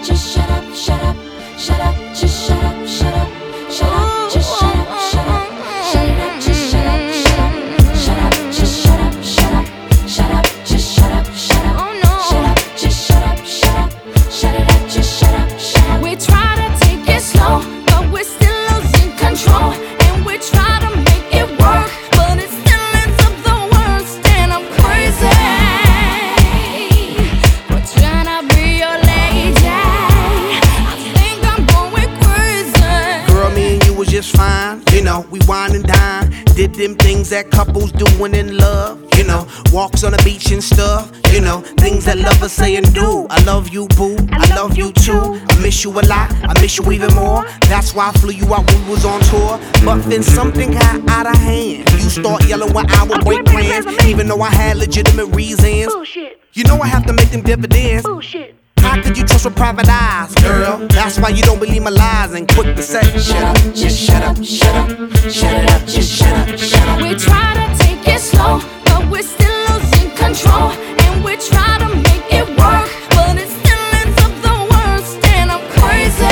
just shut up, shut up, shut up, just shut up, shut up, shut up, just shut up, shut up, shut it up, just shut up, shut up, shut up, just shut up, shut up, shut up, just shut up, shut up, shut up, just shut up, shut up, shut it up, just shut up, shut up. We try to take it slow, but we're still losing control, and we try to make it work, but it still ends up the worst, and I'm crazy. We're trying to be your lady. I think I'm going crazy. Girl, me and you was just fine. You know, we wine and dine. Did them things that couples doing in love. You know, walks on the beach and stuff. You know, things that lovers say and do. I love you, boo. I love you too. I miss you a lot. I miss you even more. That's why I flew you out when we was on tour. But then something got out of hand. You start yelling when I would break plans, even though I had legitimate reasons. Bullshit, You know I have to make them dividends. bullshit. How could you trust with private eyes, girl? That's why you don't believe my lies and quick to say, shut up, just shut up, shut up, shut it up, just shut up, shut up. We try to take it slow, but we're still losing control, and we try to make it work, but it still ends up the worst, and I'm crazy.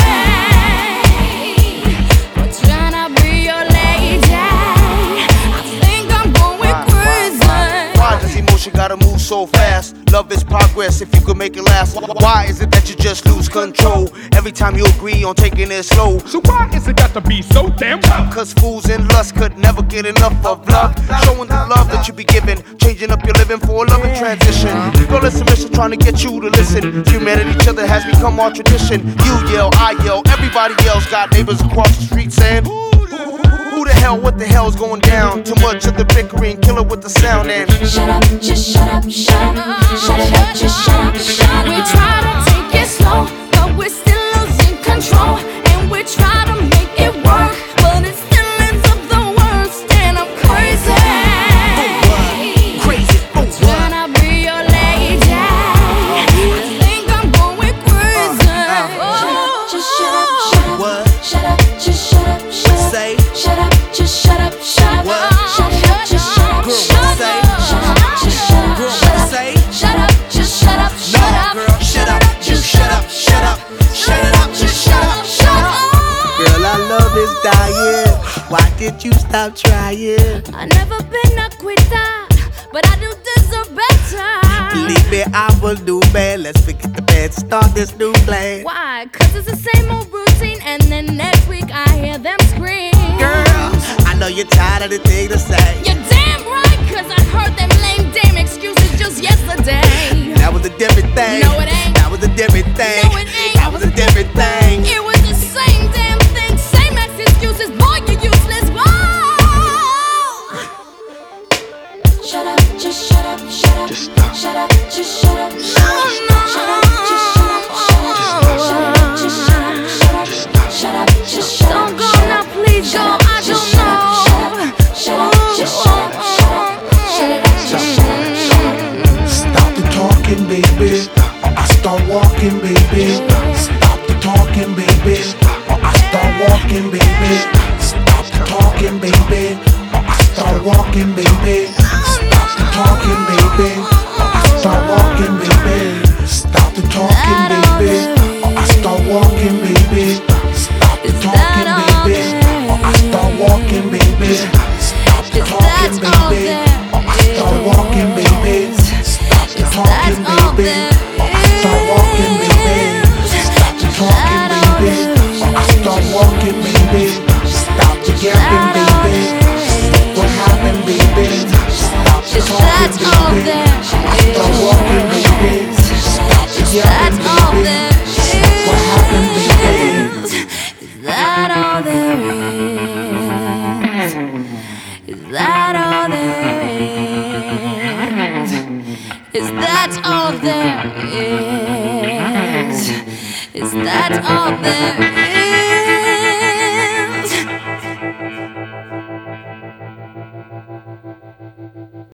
We're trying to be your lady. I think I'm going crazy. Why does emotion gotta move so fast? Love is progress if you could make it last. Why is it that you just lose control every time you agree on taking it slow? So why is it got to be so damn rough? Cause fools in lust could never get enough of love. Showing the love that you be giving, changing up your living for a loving transition. Girl, it's a mission trying to get you to listen. Humanity, each other has become our tradition. You yell, I yell, everybody else. Got neighbors across the street saying, who the hell, what the hell's going down? Too much of the bickering, kill it with the sound and Shut up, just shut up, shut up, shut it up, just shut up, shut up. We try to take it slow, but we're still losing control, and we try to make it work, but it still ends up the worst, and I'm crazy. Crazy, oh what? Trying to be your lady. I think I'm going crazy. Just shut up, shut up, What? shut up, just shut up, shut up. Say, Shut up, just shut up, shut up. What? Shut it up, just shut up, Girl, shut up. say. Shut up, just shut up, Girl, shut up. say. Shut up, just shut up, shut no, up. girl, shut up, you shut up, shut up, shut it up, just shut up, shut up. Girl, our love is dying. Why did you stop trying? I've never been a quitter, but I do deserve better. Believe me, I will do bad. Let's forget the bad, start this new plan. Why? Cause it's the same old routine, and then next week I hear them scream. Girl, I know you're tired of the thing to say. You're damn right, cause I heard them lame damn excuses just yesterday. That was a different thing. No, it ain't. That was a different thing. No, it ain't. That was a different thing. It was the same damn thing, same ass excuses. Boy, you useless. Whoa. Shut up, just shut up, shut up. Just stop. Shut up, just shut up, shut up. No, Shut up, just shut up, shut up. Shut up, just shut up, shut up. Shut up, just shut up. Don't go now, please go. I don't know. Shut up, just shut up, shut up. Shut it up, just shut up, shut up. Stop the talking, baby. Or I start walking, baby. Stop the talking, baby. Or I start walking, baby. Stop the talking, baby. Or I start walking, baby. Stop the talking, baby. Or I start walking, baby. Stop the talking, baby. Or I start walking, baby. Stop the talking, baby. Or I start walking, baby. Stop the talking, baby. Or I start walking, baby. Stop the talking, baby. Or I start walking, baby. Stop the talking, baby. Or I start walking, baby. Stop the yapping, baby. What happened, baby? Stop the talking, baby. I start walking, baby. Stop the yapping, baby. What happened, baby? Is that all there is? Is that all there is? Is that all there is? Is that all there is?